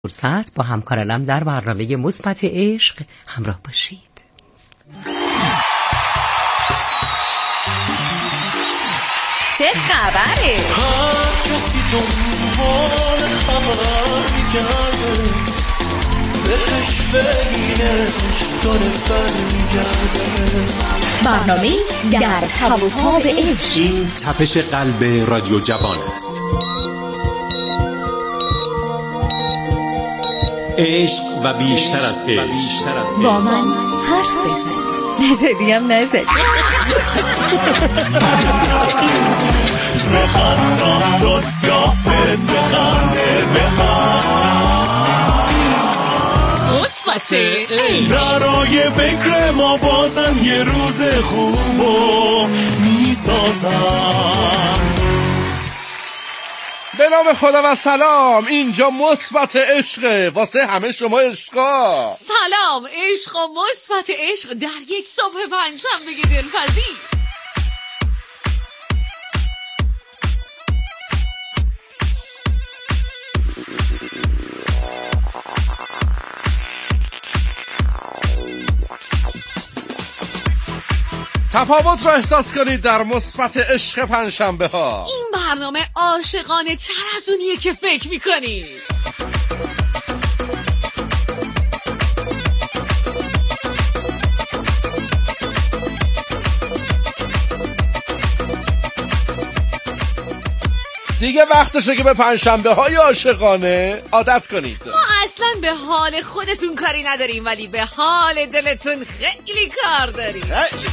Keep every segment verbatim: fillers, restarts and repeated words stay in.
فرصت با همکارانم در برنامه مثبت عشق همراه باشید. چه خبره؟ هر کسی دنبال خبر میگرده، بهش بگینش داره برمیگرده. برنامه در تب و تاب عشق. این تپش قلب رادیو جوان است. عشق و بیشتر از عشق. با من حرف بزن. نزدی هم نزدی. بخندم دنیا به بخنده بخند مثبت عشق. برای فکر ما بازم یه روز خوبو میسازم. به نام خدا و سلام. اینجا مثبت عشقه واسه همه شما عشقا. سلام عشق و مثبت عشق در یک صبح پنجشنبه دلپذیر. تفاوت را احساس کنید در مثبت عشق پنجشنبه ها. این برنامه عاشقانه تر از اونیه که فکر میکنید. دیگه وقتشه که به پنجشنبه های عاشقانه عادت کنید. ما اصلا به حال خودتون کاری نداریم، ولی به حال دلتون خیلی کار داریم. خیلی.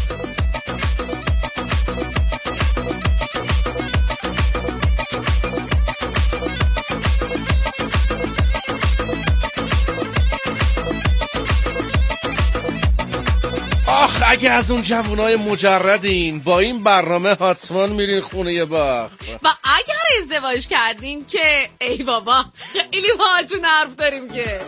آخ اگه از اون جوانای مجردین با این برنامه حتما میرین خونه بخت. و اگر ازدواج کردین که ای بابا خیلی باهاتون حرف داریم که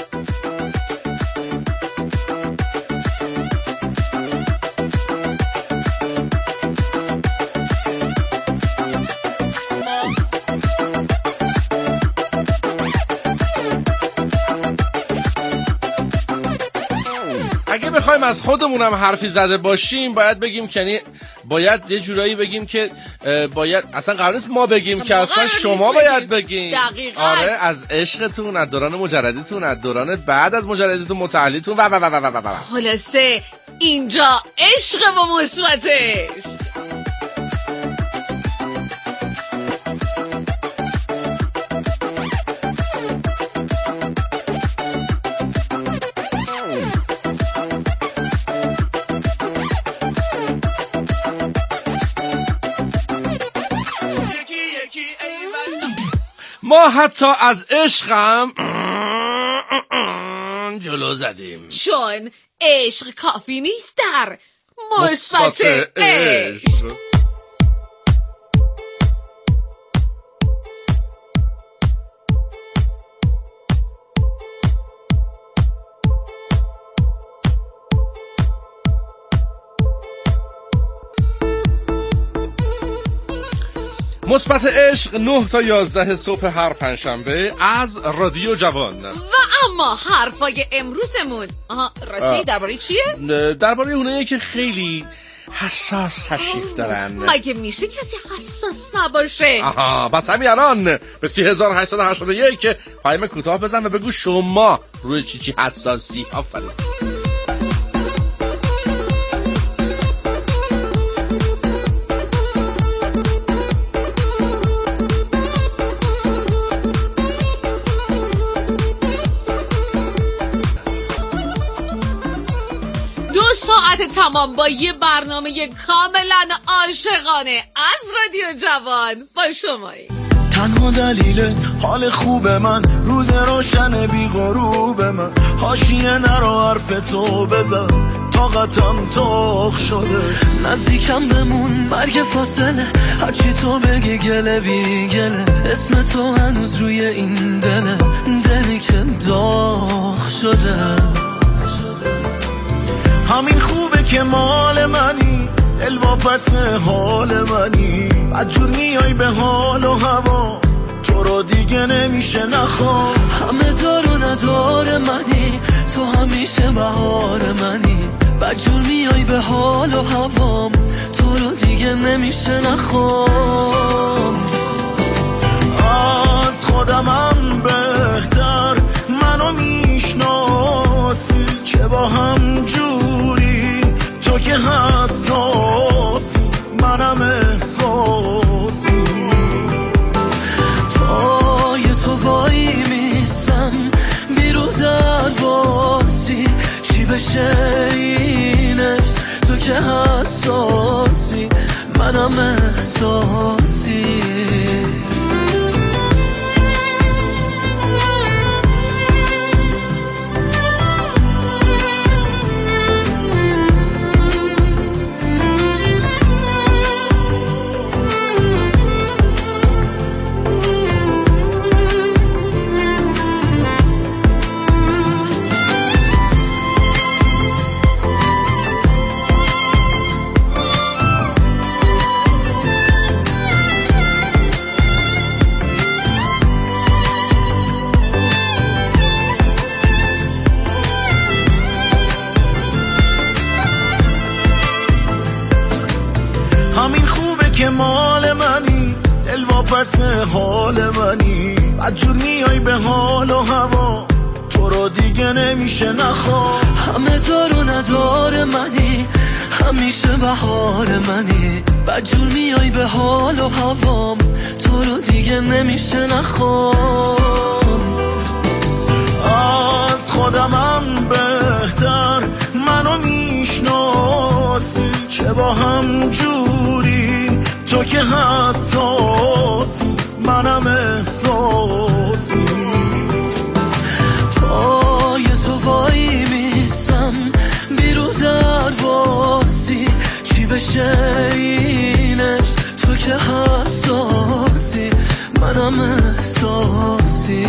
اگه بخوایم از خودمونم حرفی زده باشیم باید بگیم که یعنی باید یه جورایی بگیم که باید اصلا قرار نیست ما بگیم که اصلا شما باید بگیم. دقیقاً. آره از عشقتون، از دوران مجردیتون، از دوران بعد از مجردیتون، متعلیتون و و و و و و خلاصه اینجا عشق و مثبت عشق. ما حتی از عشقم جلو زدیم چون عشق کافی نیست در مثبت عشق. مثبت عشق نه تا یازده صبح هر پنجشنبه از رادیو جوان. و اما حرفای امروزمون آها راستی درباره چیه؟ درباره اونایی که خیلی حساس تشریف دارن. مگه میشه کسی حساس نباشه؟ آها بس همین الان به سی هزار و هشتصد و هشتاد و یک که پیام کوتاه بزن و بگو شما روی چی چی حساسی. آفرین. ساعت تمام با یه برنامه کاملا عاشقانه از رادیو جوان با شمایی. تنها دلیل حال خوب من روز روشن بی غروب من، حاشیه نرو حرف تو بزن طاقتم تاخ شده، نزدیکم بمون مرگ فاصله، هرچی تو بگی گله بی گله، اسم تو هنوز روی این دله، دلی که داغ شده. همین خوبه که مال منی، دل واپس حال منی، بدجور میای به حال و هوا، تو تو رو دیگه نمیشه نخوام. همه دار و ندار منی، تو همیشه بهار منی، بدجور میای به حال و هوام، تو رو دیگه نمیشه نخوام. از خودمم بهتر منو میشناسی، چه با هم جوری تو که حساسی، منم احساسی. پای تو وای میسم بیرو درواسی، چی بشه اینش تو که حساسی، منم احساسی. همین خوبه که مال منی، دل واپس حال منی، بدجور میای به حال و هوا، تو رو دیگه نمیشه نخوام. همه دار و ندار منی، همیشه بهار منی، بدجور میای به حال و هوام، تو رو دیگه نمیشه نخوام. از خودمم بهتر منو میشناسی، چه با هم جوری تو که حساسی، منم احساسی. پای تو وای میسم بیرو درواسی، چی بشه اینش تو که حساسی، منم احساسی.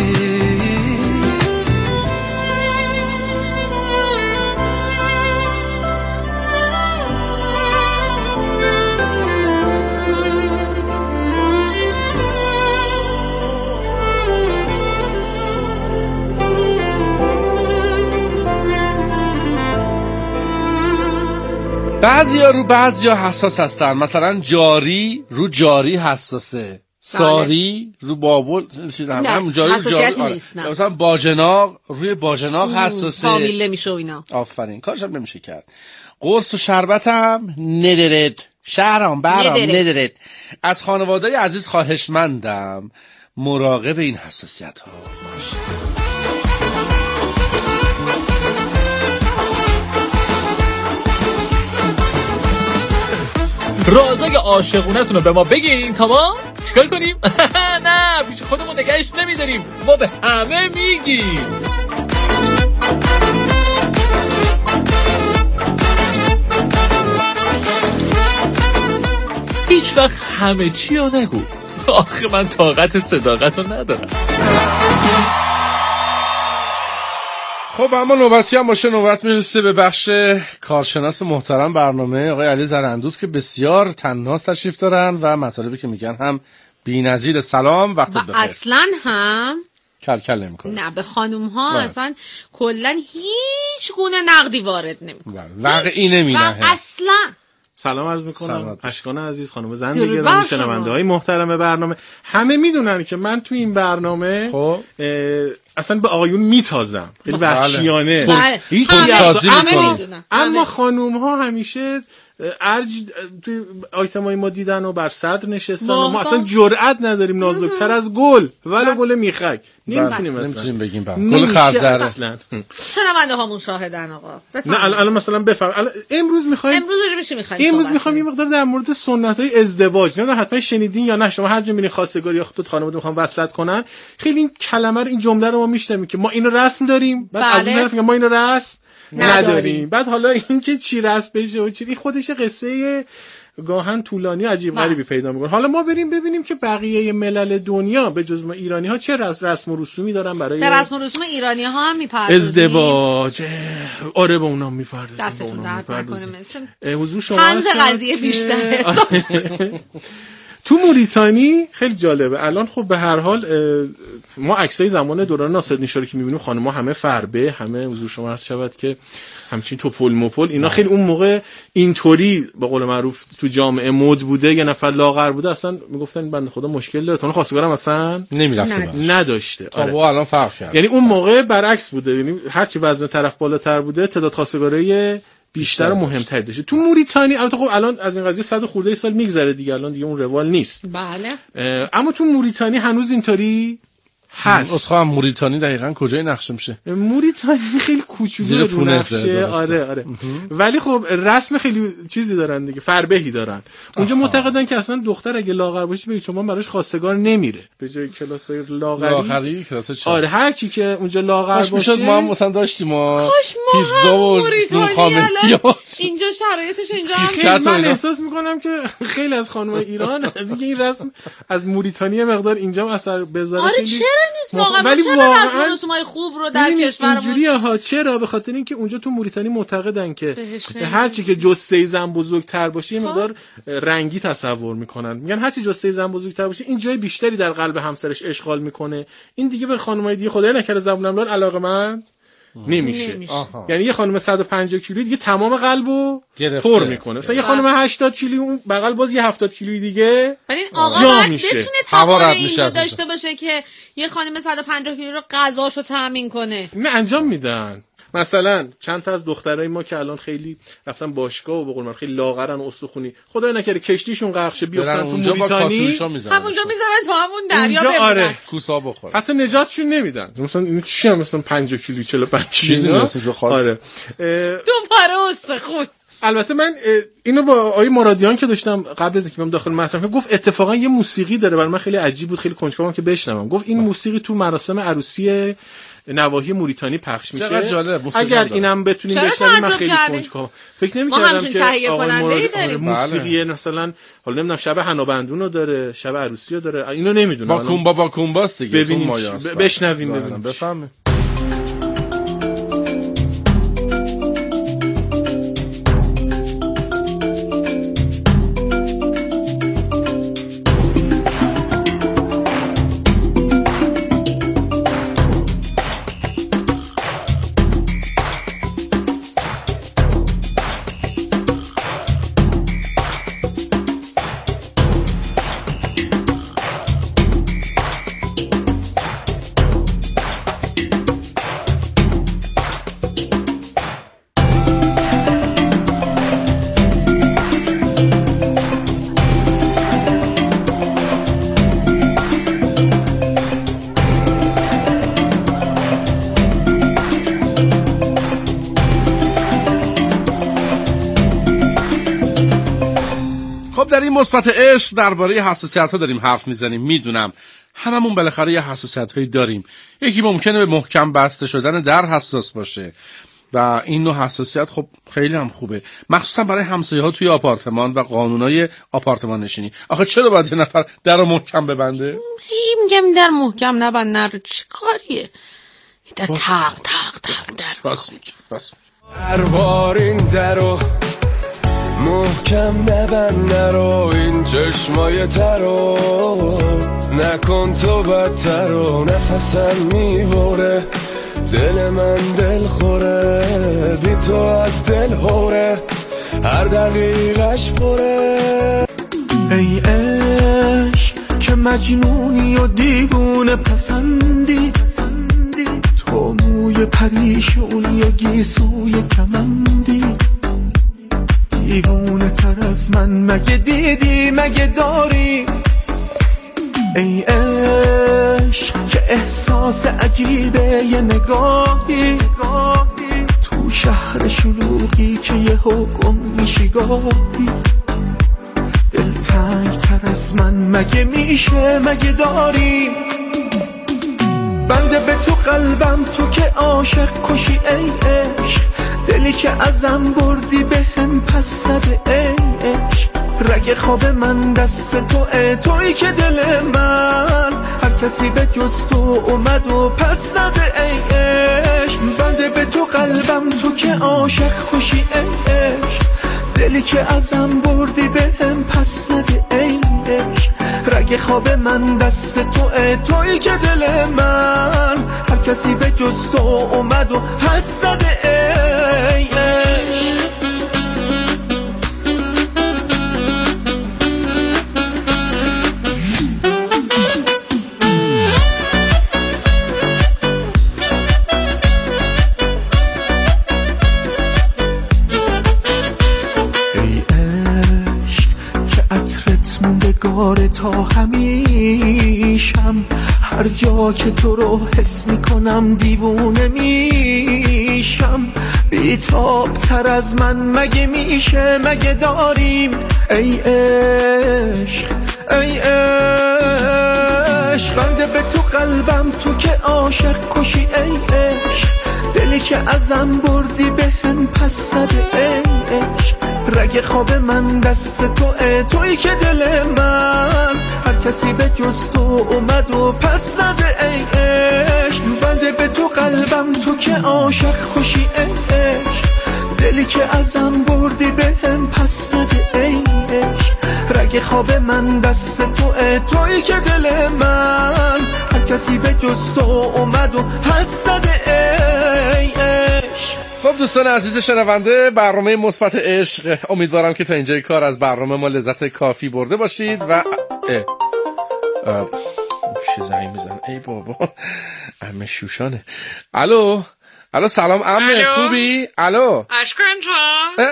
بعضیا رو بعضیا حساس هستن، مثلا جاری رو جاری حساسه، ساری رو بابل هم جاری رو جاری نیست. مثلا باجناق روی باجناق حساسه، فامیل نمیشه و اینا. آفرین، کارش هم نمیشه کرد. قرص و شربت هم ندرد، شهرام برام ندرد. از خانواده‌ی عزیز خواهشمندم مراقب این حساسیت ها. رازای عاشقونتون رو به ما بگین تا ما چیکار کنیم؟ نه پیش خودمون نگهش نمیداریم، ما به همه میگیم. هیچ وقت همه چی رو نگو، آخه من طاقت صداقت رو ندارم. خب اما نوبتی هم باشه، نوبت میرسه به بخش کارشناس محترم برنامه آقای علی زراندوز که بسیار طناز تشریف دارن و مطالبی که میگن هم بی‌نظیر. سلام، وقت بخیر. اصلا هم کل کل نمی‌کنه. نه به خانوم ها اصلا کلا هیچ گونه نقدی وارد نمی‌کنه، واقعی نمینه اصلا. سلام عرض میکنم اشکان عزیز، خانم زندگی و شنونده های محترم برنامه. همه میدونن که من تو این برنامه خب اصلا به آقایون میتازم، خیلی وحشیانه. بله. هیچ همه, همه میدونن. اما خانوم ها همیشه ارج توی آیتمای ما دیدن و بر صدر نشستن و ما اصلا جرئت نداریم نازکتر از گل ولی گل میخک نمیتونیم اصلا نمیتونیم بگیم گل خرزره اصلا. شنونده هامون شاهدن آقا. نه الان مثلا بفهم امروز میخوایم امروز چه میشه میخوایم امروز میخوام یه مقدار در مورد سنت‌های ازدواج، نمیدونم حتما شنیدین یا نه، شما هر جا میرین خواستگاری یا خود خانواده میخوام وصلت کنن، خیلی این کلمه رو این جمله رو ما میشنویم که ما اینو رسم داریم، بعد از اون طرف ما اینو رسم نداریم. بعد حالا این که چی رسم بشه و چی خودش قصه گاهن طولانی عجیب غریبی پیدا میکنه. حالا ما بریم ببینیم که بقیه ملل دنیا به جز ما ایرانی ها چه رسم و رسومی دارن برای در رسم و رسوم ایرانی ها هم میپردازیم. ازدواج آره با اونام میپردازیم. دستتون درد نکنه. حضور شما طنز قضیه بیشتره. تو موریتانی خیلی جالبه. الان خب به هر حال ما عکسای زمان دوران ناصرالدین شاه که می‌بینیم خانم‌ها همه فربه، همه حضور شما هست شود که همچین توپل مپل اینا خیلی اون موقع اینطوری به قول معروف تو جامعه مد بوده. یه نفر لاغر بوده اصلا میگفتن بنده خدا مشکل داره، تو خواستگارم اصلا نمیرفته نداشته. آره. الان فرق کرد. یعنی اون موقع برعکس بوده، یعنی هر چی وزن طرف بالاتر بوده تعداد خواستگارای بیشتر و مهمتر داشته. تو موریتانی البته خب الان از این قضیه صد خورده سال میگذره دیگه، الان دیگه اون روال نیست. بله. اما تو موریتانی هنوز اینطوری هست. اصلا موریتانی دقیقاً کجای نقشه میشه؟ موریتانی خیلی کوچولو رو نقشه. آره آره. ولی خب رسم خیلی چیزی دارن دیگه، فربهی دارن. اونجا معتقدن که اصلا دختر اگه لاغر باشه بگه چون براش خواستگار نمیره. به جای کلاس لاغری لاغری کلاس چهار. آره هر کی که اونجا لاغر باشه ما هم مثلا داشتیم ما پیتزا و موریتانی. اینجا شرایطش اینجا هم من احساس میکنم که خیلی از خانم‌های ایران از اینکه این رسم از موریتانی مقدار اینجا اثر بذاره. آره چرا نیست واقعا؟ ولی چرا رسم و رسومای خوب رو در کشورمون اینجوریه ها؟ چرا؟ به خاطر اینکه اونجا تو موریتانی معتقدن که هر چی که جثه زن بزرگتر باشه یه مقدار رنگی تصور میکنن. میگن هر چی جثه زن بزرگتر باشه این جای بیشتری در قلب همسرش اشغال میکنه. این دیگه به خانمای دیگه خدای نکرده زبونم لال علاقه‌مند نمیشه. یعنی یه خانم صد و پنجاه کیلویی دیگه تمام قلبو پر میکنه. مثلا یه خانم هشتاد کیلویی اون بغل باز یه هفتاد کیلویی دیگه ولی آقا باید بتونه توان اینو داشته باشه که یه خانم صد و پنجاه کیلویی رو غذاشو تامین کنه. نه انجام میدن. مثلا چند تا از دخترای ما که الان خیلی رفتن باشگاه و به قول من خیلی لاغرن و استخونی، خدای نکره کشتیشون غرق شه بیافتن تو موریتانی همونجا میذارن تو همون دریا بمونن. آره. کوسا بخوره. حتی نجاتشون نمیدن. مثلا اینو چی هم مثلا پنجاه کیلو چهل و پنج چیزی مثلا خاص. آره. دو پاره استخون. البته من اینو با آقای مرادیان که داشتم قبل از اینکه بیام داخل مطلب گفت اتفاقا یه موسیقی داره برای من خیلی عجیب بود، خیلی کنجکاوم که بشنوم. گفت این موسیقی تو مراسم عروسی نواحی موریتانی پخش میشه. اگر اینم بتونیم بشنویم من خیلی کنجکاوم. فکر نمی‌کردم که آقای مرادی موسیقی مثلا حالا نمیدونم شب حنابندونو داره، شب عروسیو داره، اینو نمیدونم. با کومبا با کومباست دیگه. تو مایاست. بشنویم ببینیم. بفهمیم. در این مثبت عشق درباره حساسیت‌ها داریم حرف میزنیم. میدونم هممون بالاخره یه حساسیت‌هایی داریم. یکی ممکنه به محکم بسته شدن در حساس باشه و این نوع حساسیت خب خیلی هم خوبه، مخصوصا برای همسایه‌ها توی آپارتمان و قانونای آپارتمان نشینی. آخه چرا باید یه نفر در رو محکم ببنده؟ میگم در محکم نبند، نرو چه کاریه؟ در تق تق تق در راست میگه راست میگه. هر بار این درو محکم نبند، نرو این چشمای ترو نکن تو بدتر و نفسم میبره، دل من دل خوره بی تو از دل هوره، هر دقیقش پره. ای عشق که مجنونی و دیوونه پسندی، تو موی پریشونی و گیسوی کمندی، دیوونه تر از من مگه دیدی مگه داری؟ ای عشق که احساس عجیبه یه نگاهی، تو شهر شلوغی که یه حکم میشی گاهی، دلتنگ تر از من مگه میشه مگه داری؟ بنده به تو قلبم تو که عاشق کشی ای عشق، دلی که ازم بردی به هم پس زده ای عشق، رگ خواب من دست تو ای توی که دل من هر کسی به جز تو اومد و پس زده ای عشق. بنده به تو قلبم تو که عاشق کشی ای عشق، دلی که ازم بردی به هم پس زده ای عشق، رگ خواب من دست توه، تویی که دل من هر کسی به جز تو اومد و حس زده ای عشق. گاره تا همیشم، هر جا که تو رو حس میکنم دیوونه میشم. بیتاب تر از من مگه میشه، مگه داریم ای عشق ای عشق. بنده به تو قلبم تو که عاشق کشی ای عشق، دلی که ازم بردی به هم پس زده ای عشق. رگ خواب من دست توه، تویی که دل من هر کسی به جز تو اومد و پس زده ای عشق. بنده به تو قلبم تو که عاشق کشی ای عشق، دلی که ازم بردی به هم پس زده ای عشق. رگ خواب من دست توه، تویی که دل من هر کسی به جز تو اومد و پس زده ای عشق. خب دوستان عزیز شنونده، برنامه مثبت عشق، امیدوارم که تا اینجای کار از برنامه ما لذت کافی برده باشید. و اه اه چه زنگ میزن ای بابا، عمه شوشانه. الو الو سلام عمه، خوبی؟ الو اشکان جان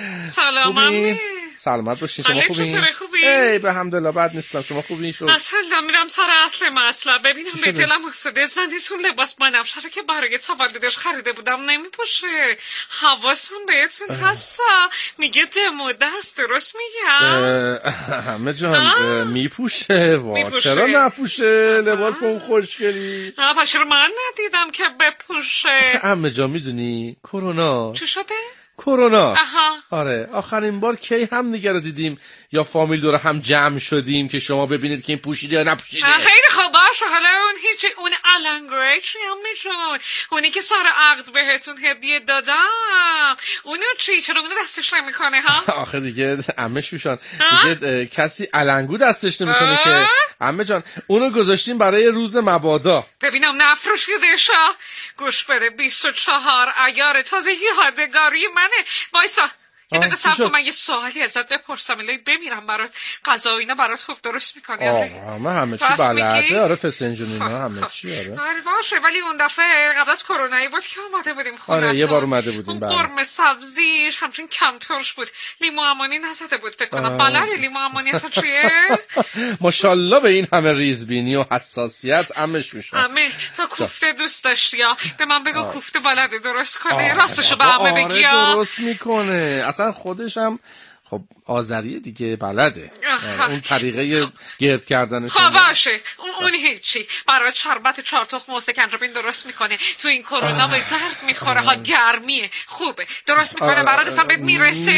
سلام عمه، سلامت باشین. شما خوبی؟ خوبی؟ ای به حمدالله، بد نیستم. شما خوبین؟ شو اصلا میرم سر اصل مطلب. ببینم به دلم افتاده زندیتون لباس بنفشه رو که برای تولدش خریده بودم نمیپوشه. حواسم بهتون هست، میگه دمو دست، درست میگم؟ همه جان میپوشه. وا چرا نپوشه؟ لباس با اون خوشگلی. نه پس رو من ندیدم که بپوشه. همه جان میدونی کرونا چی شده؟ کرونا. آها. آره آخرین بار کی هم دیگه رو دیدیم یا فامیل دور هم جمع شدیم که شما ببینید که این پوشیده یا نپوشیده؟ خیلی خوب باشه. حالا اون هیچ اون الانگوی چی هم میشون، اونی که سر عقد بهتون هدیه دادم اونو چی؟ چرا اونو دستش نمیکنه ها؟ آخه دیگه عمه شوشان دیگه کسی علنگو دستش نمیکنه که عمه جان. اونو گذاشتیم برای روز مبادا. ببینم نفروشیده شا. گوش بده بیست و چهار ایار تازه یادگاری منه. وایسا یه دقیقه صبر کن، من یه سوالی ازت بپرسم الهی بمیرم برات. غذا اینا برات خوب درست میکنه؟ آه همه همه چی بلده. آره فسنجون اینا همه چی. آره آره باشه، ولی اون دفعه قبل از کرونایی بود که اومده بودیم خونه. آره یه بار اومده بودیم. اون قرمه سبزیش همچین کم ترش بود، لیمو امانی نزده بود فکر کنم. بلده لیمو امانی اصلا چیه؟ ماشاءالله به این همه ریزبینی و حساسیت عمه شوشان. عمه تو کوفته دوست داشتی یا؟ به من بگو کوفته بلده درست کنه؟ راستشو به عمه بگی. آره درست میکنه، اصلا خودش هم خب آذریه دیگه بلده. اون طریقه گرد کردنش. خب باشه اون, اون هیچی. برای شربت چهار تخم و سکنجبین درست میکنه. تو این کرونا به درد میخوره ها، گرمیه خوبه درست میکنه برات. اصلا بهت میرسه؟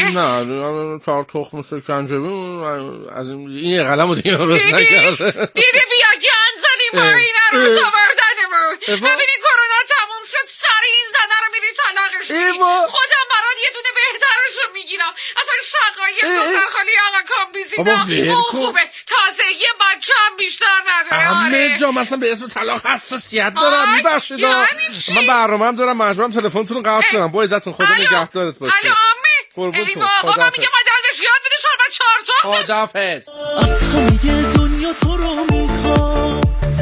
نه چهار تخم و سکنجبین از این قلمو دیگه درست نکرده. دیدی بیا گند زنی برای این عروس آوردنمون. ببینی کرونا تموم شد سری این زنه رو میری طلاقش میدی. خودم برات یه دونه بهترش رو میگیرم. اصلا شقایق دختر خالی آقا کامبیزینا اون خوبه، تازه یه بچه هم بیشتر نداره. همه جا مثلا به اسم طلاق حساسیت دارم. میبخشید من برنامه هم دارم، مجبورم تلفنتون رو قطع کنم. با عزتون خدا نگهدارت باشه. الو امي ای بابا من میگم مدلش یاد بده شربت چهار تخم. خداحافظ. از همه دنیا تو رو میخوام،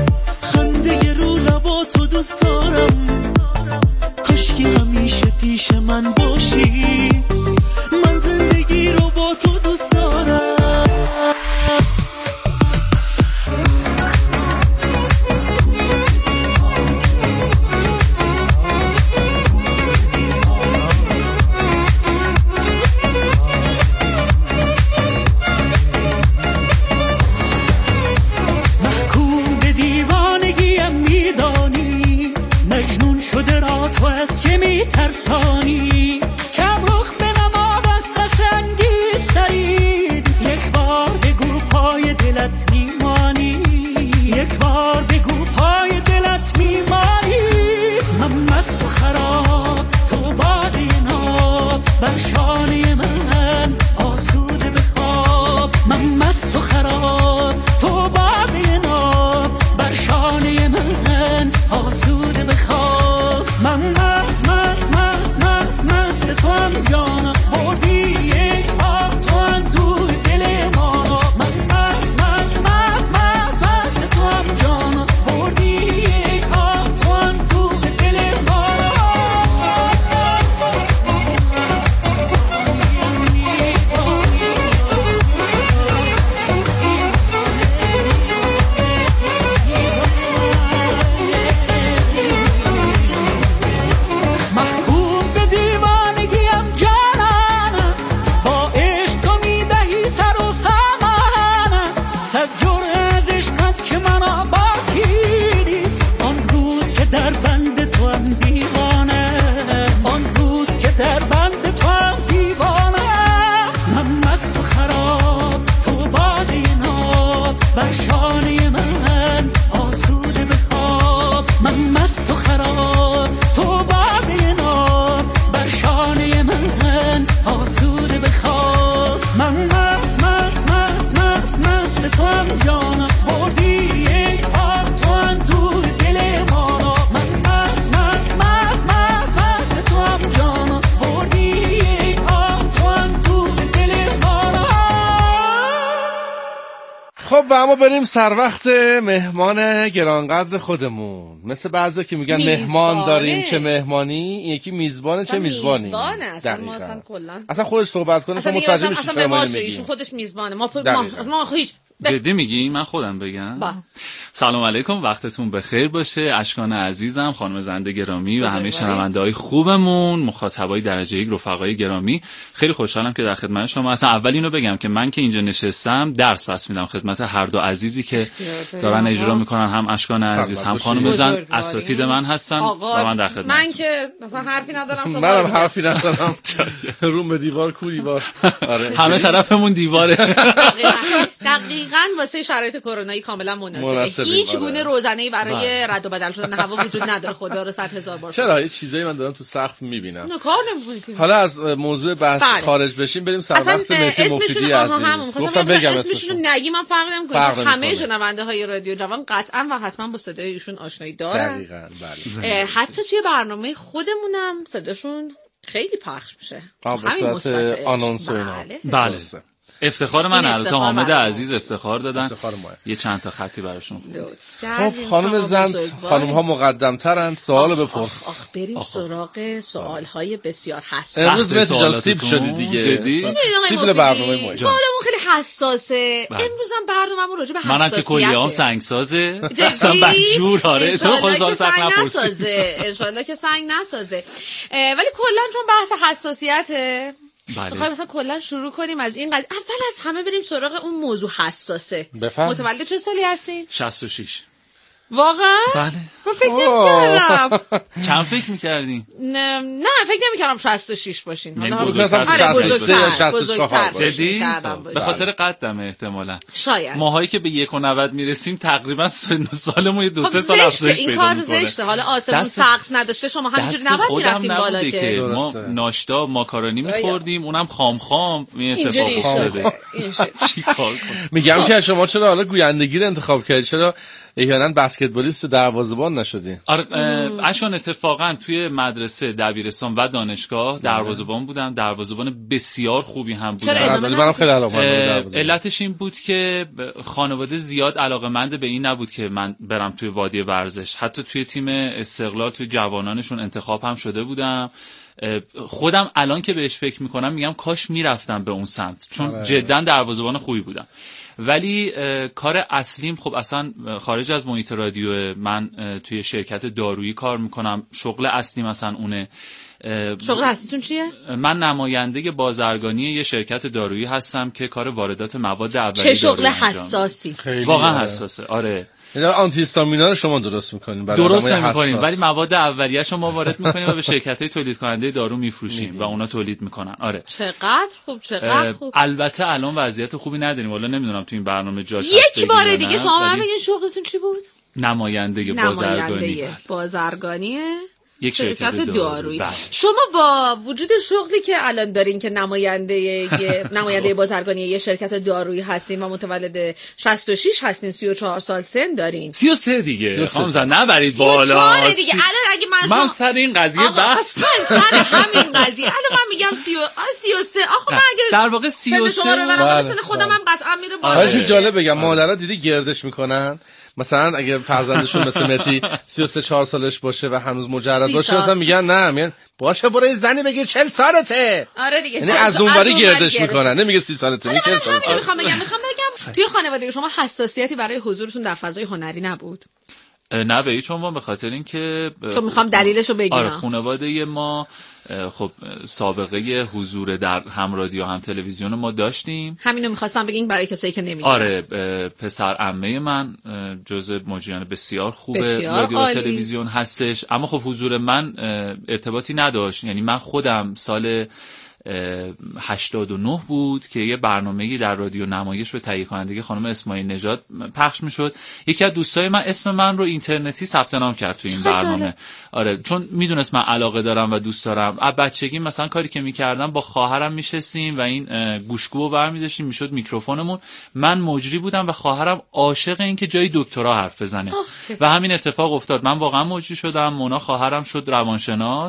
خنده رو لبا تو دوست دارم، کاشکی همیشه پیش من باشی، من زندگی رو با تو دوست دارم. محکوم به دیوانگیم میدانی، مجنون شده را تو از که میترسانی، کم رخ به نماد از خسنگیز ترید، یک بار بگو پای دلت میمانی، یک بار بگو پای دلت میمانی. من مست و خراب تو باد ناب، بر شانه من آسوده بخواب، من مست و خراب تو باد و اما بریم سر وقت مهمان گرانقدر خودمون. مثل بعضی که میگن میزبانه. مهمان داریم چه مهمانی، این یکی میزبانه چه میزبانی. میزبانه اصلا ما اصلا کلا اصلا خودش صحبت کنه شما متوجه میشید چرا ما میگیم خودش میزبانه. ما ما, ما هیچ جدی میگی؟ من خودم بگم. با. سلام علیکم، وقتتون بخیر باشه. اشکان عزیزم، خانم زنده گرامی و همه شنونده‌های خوبمون، مخاطبای درجه یک، رفقای گرامی، خیلی خوشحالم که در خدمت شما هستم. اول اینو بگم که من که اینجا نشستم درس پس میدم خدمت هر دو عزیزی که دارن اجرا میکنن، هم اشکان عزیز هم خانم زن، اساتید من هستن و من در خدمت. من که مثلا حرفی ندارم، شما منم حرفی ندارم. روم به دیوار کو دیوار. آره همه طرفمون دیواره. دقیقاً واسه شرایط کرونایی کاملا مناسبه. هیچ گونه روزنه‌ای برای رد و بدل شدن هوا وجود نداره. خدا رو صد هزار بار. چرا یه چیزایی من دارم تو سقف میبینم. نه کار نمی‌کنید. حالا از موضوع بحث بله. خارج بشیم، بریم سر وقت مهدی مفیدی عزیز. گفتم بگم اسمشون نگی من فرق نمی‌کنه. همه شنونده‌های رادیو جوان قطعاً و حتما با صدای ایشون آشنایی دارن. دقیقاً بله. حتی توی برنامه خودمونم صداشون خیلی پخش میشه. همین مثبت آنونس و اینا. بله. افتخار من البته حامد عزیز افتخار دادن. افتخار یه چند تا خطی براشون. خب خانم زند، خانم ها مقدم ترند، سوال بپرس. آخ بریم سراغ سوال های بسیار حساس. امروز مثل سیب شدی دیگه. جدی؟ سیب برنامه ما. سوالمون خیلی حساسه. امروز هم برنامه‌مون راجع به حساسیت. منم که کلیه‌ام سنگ سازه. اصلا بدجور آره. تو خود سوال سخت نپرسی. ان شاءالله که سنگ نسازه. ولی کلا چون بحث حساسیته بله. بخوایم مثلا کلا شروع کنیم از این قضیه. اول از همه بریم سراغ اون موضوع حساسه. بفهم. متولد چه سالی هستین؟ شصت و شش. واقعا؟ بله. من فکر نمی‌کردم. چند فکر می‌کردین؟ نه نه فکر نمی‌کردم شصت و شش باشین. حالا مثلا شصت و سه یا شصت و چهار باشین. جدی؟ به خاطر قدم احتمالاً. شاید. ماهایی که به یک و نود میرسیم تقریبا سن سالمون یه دو سه سال افزایش پیدا می‌کنه. این کار زشته. حالا آسمون سقف نداشته شما همینجوری نباید می‌رفتیم بالا که. ما ناشتا ماکارونی می‌خوردیم، اونم خام خام این اتفاق افتاده. چیکار کنم؟ میگم که شما چرا حالا گویندگی رو انتخاب کردید؟ چرا احیانا بسکتبالیست و دروازه‌بان نشدی؟ آره اشکان اتفاقا توی مدرسه، دبیرستان و دانشگاه دروازه‌بان بودم. دروازه‌بان بسیار خوبی هم بودم. ولی منم خیلی علاقه‌مند بودم دروازه‌بان. علتش این بود که خانواده زیاد علاقه‌مند به این نبود که من برم توی وادی ورزش. حتی توی تیم استقلال توی جوانانشون انتخاب هم شده بودم. خودم الان که بهش فکر میکنم میگم کاش میرفتم به اون سمت، چون جدا دروازه‌بان خوبی بودم. ولی کار اصلیم خب اصلا خارج از محیط رادیو، من توی شرکت دارویی کار میکنم. شغل اصلی مثلا اونه. شغل اصلیتون چیه؟ من نماینده بازرگانی یه شرکت دارویی هستم که کار واردات مواد اولیه. چه شغل حساسی؟ واقعا حساسه. آره اینا آنتی هیستامینا رو شما درست میکنین برای درست میکنیم، ولی مواد اولیه شما وارد میکنیم و به شرکت‌های تولید کننده دارو میفروشیم و اونا تولید میکنن. آره چقدر خوب چقدر خوب. البته الان وضعیت خوبی نداریم، والا نمیدونم تو این برنامه جاش هست. یک بار دیگه شما من بگین شغلتون چی بود؟ نماینده بازرگانی. نماینده بازرگانیه یک شرکت دارویی. شما با وجود شغلی که الان دارین که نماینده نماینده بازرگانی یه شرکت دارویی هستین و متولد شصت و شش هستین، سی و چهار سال سن دارین. سی و سه دیگه خانم زن نبرید بالا. سی و دیگه. الان اگه من من سر این قضیه بس من سر همین قضیه الان من میگم سی و سه. آخه من اگه در واقع سی و سه سن خودم هم قطعا میره بالا. چیز جالب بگم، مادرها دیدی گردش میکنن مثلا اگه فرزندشون مثل متی سی و سه چهار سالش باشه و هنوز مجرد باشه مثلا میگن نه میگن باشه برو زنی بگیر چهل سالته. آره دیگه، یعنی از اونوری گردش میکنن، نمیگه سی سالته میگه چهل سالته. میخوام بگم میخوام بگم توی خانواده شما حساسیتی برای حضورتون در فضای هنری نبود؟ نه به هیچ عنوان، به خاطر اینکه چون میخوام دلیلشو بگم. آره خانواده ما خب سابقه حضور در هم رادیو هم تلویزیون ما داشتیم. همینو میخواستم بگین برای کسایی که نمیدونن. آره پسر عمه من جزء مجریان بسیار خوب رادیو و تلویزیون هستش، اما خب حضور من ارتباطی نداشت. یعنی من خودم سال هشتاد و نه بود که یه برنامه‌ای در رادیو نمایش به تهیه کنندگی خانم اسماعیل نژاد پخش میشد. یکی از دوستای من اسم من رو اینترنتی ثبت نام کرد تو این برنامه. آره چون میدونست من علاقه دارم و دوست دارم. از بچگی مثلا کاری که میکردم با خواهرم میشستیم و این گوشگو رو برمی‌داشتیم میشد میکروفونمون. من مجری بودم و خواهرم عاشق این که جای دکترا حرف بزنه و همین اتفاق افتاد. من واقعا مجری شدم، مونا خواهرم شد روانشناس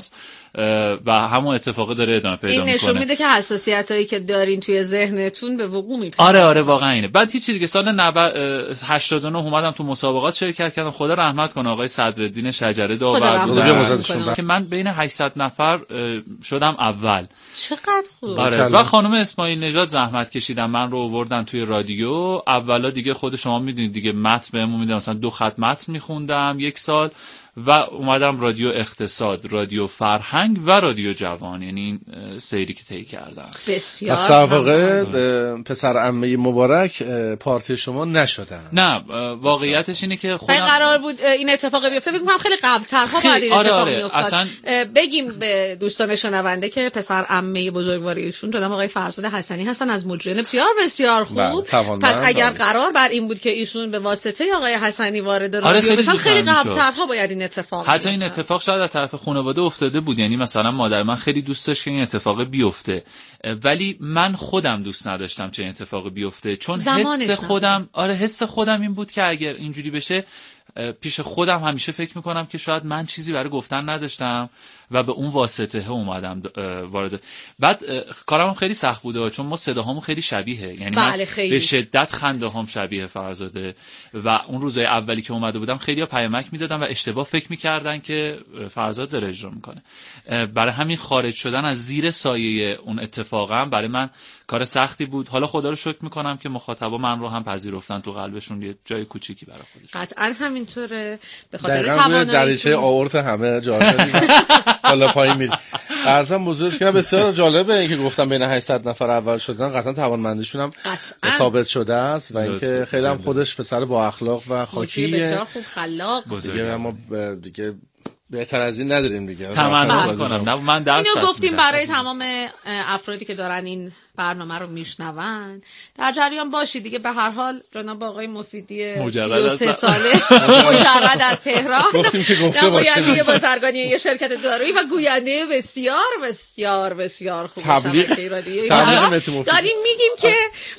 و همون اتفاق داره ادامه پیدا میکنه. این نشون میده که حساسیتایی که دارین توی ذهنتون به وقوع میپیوندن. آره آره واقعا اینه. بعد هیچی دیگه سال هشتاد و نه اومدم تو مسابقات شرکت کردم. خدا رحمت کنه آقای صدرالدین شجره داور بودن که من بین هشتصد نفر شدم اول. چقدر خوب. آره. و خانم اسماعیل نژاد زحمت کشیدن من رو آوردن توی رادیو. اولا دیگه خود شما میدونید دیگه متن بهمون میدن، مثلا دو خط متن میخوندم یک سال و اومدم رادیو اقتصاد، رادیو فرهنگ و رادیو جوان، یعنی این سیری که طی کردم. بسیار. پس در واقع پسر عمه مبارک پارتی شما نشدن. نه واقعیتش اینه که خودم قرار بود این اتفاق بیفته، فکر کنم خیلی قبل‌ترها باید این اتفاق آره میافتاد. اصلا... بگیم به دوستان شنونده که پسر عمه بزرگواری ایشون جناب آقای فرزاد حسنی هستن، از مجریان بسیار بسیار خوب. پس اگر قرار بر این بود که ایشون به واسطه آقای حسنی وارد رادیو بشن، خیلی قبل‌ترها باید اتفاق حتی این اتفاق شاید از طرف خانواده افتاده بود. یعنی مثلا مادر من خیلی دوست داشت که این اتفاق بیفته، ولی من خودم دوست نداشتم چه این اتفاق بیفته، چون حس خودم آره حس خودم این بود که اگر اینجوری بشه پیش خودم همیشه فکر میکنم که شاید من چیزی برای گفتن نداشتم و به اون واسطه اومدم وارد. بعد کارم خیلی سخت بوده چون ما صداهامون خیلی شبیه، یعنی بله خیلی. به شدت خنده هم شبیه فرزاده و اون روزای اولی که اومده بودم خیلی‌ها پیامک میدادن و اشتباه فکر میکردن که فرزاد داره اجرا میکنه. برای همین خارج شدن از زیر سایه اون اتفاقا برای من کار سختی بود. حالا خدا رو شکر میکنم که مخاطبا من رو هم پذیرفتن، تو قلبشون یه جای کوچیکی برای خودشون. قطعا همینطوره، به خاطر توانایی دریچه آورت همه جالبه حالا پایین میری. ارزم بزرگ که بسیار جالبه اینکه گفتم بین هشتصد نفر اول شدن، قطعا توانمندیشون هم ثابت شده است و اینکه خیلی هم خودش پسر با اخلاق و خاکیه، بسیار خوب خلاق دیگه. اما دیگه بهتر از این نداریم دیگه. تمنا میکنم. نه من درس اینو گفتیم برای تمام افرادی که دارن این برنامه رو میشنون در جریان باشید دیگه. به هر حال جناب آقای مفیدی سی و سه ساله مجرد از تهران گفتیم که گفته باشید، گوینده بازرگانی یه شرکت دارویی و گوینده بسیار بسیار بسیار خوب شبکه رادیویی داریم میگیم که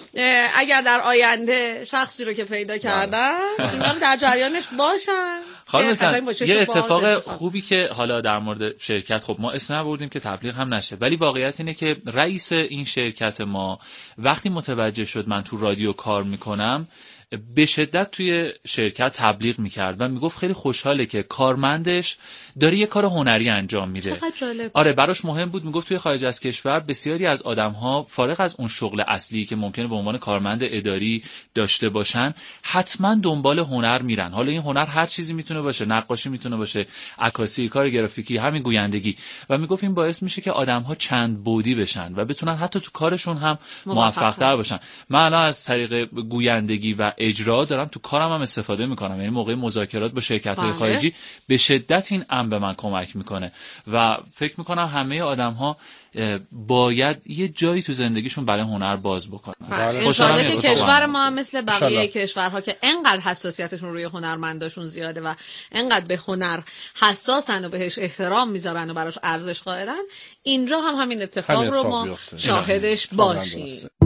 اگر در آینده شخصی رو که پیدا کردن اینا در جریانش باشن. خانم یه اتفاق خوبی که حالا در مورد شرکت، خب ما اسم نبردیم که تبلیغ هم نشه، ولی واقعیت اینه که رئیس این شرکت ما وقتی متوجه شد من تو رادیو کار میکنم به شدت توی شرکت تبلیغ میکرد و میگفت خیلی خوشحاله که کارمندش داره یه کار هنری انجام میده. چقدر جالب. آره براش مهم بود. میگفت توی خارج از کشور بسیاری از آدم‌ها فارغ از اون شغل اصلی که ممکنه به عنوان کارمند اداری داشته باشن، حتما دنبال هنر میرن. حالا این هنر هر چیزی میتونه باشه، نقاشی میتونه باشه، عکاسی، کار گرافیکی، همین گویندگی. و میگفت این باعث میشه که آدم‌ها چند بعدی بشن و بتونن حتی تو کارشون هم موفق‌تر باشن. من الان از طریق گویندگی و اجرا دارم تو کارم هم استفاده میکنم، یعنی موقع مذاکرات با شرکت‌های خارجی به شدت این امر به من کمک میکنه و فکر میکنم همه آدم‌ها باید یه جایی تو زندگیشون برای هنر باز بکنن. خوشحالم که کشور ما هم مثل بقیه کشورها که انقدر حساسیتشون روی هنرمنداشون زیاده و انقدر به هنر حساسن و بهش احترام میذارن و براش ارزش قائلن، اینجا هم همین اتفاق رو ما شاهدش باشیم.